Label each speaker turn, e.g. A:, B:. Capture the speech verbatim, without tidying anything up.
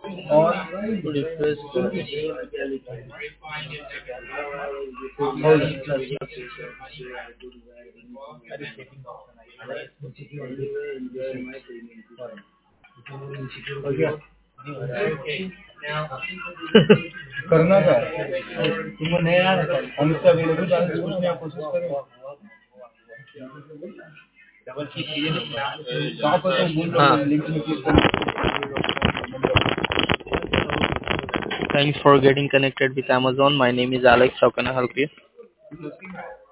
A: और रिफ्रेश करो होगा हो गया करना क्या है तुमको नहीं आ रहा हम इससे अवेलेबल जाने से पूछने की कोशिश करें कहाँ पर तुम भूल रहे हो लिंक में क्लिक करना
B: Thanks for getting connected with Amazon. My name is Alex. How can I help you?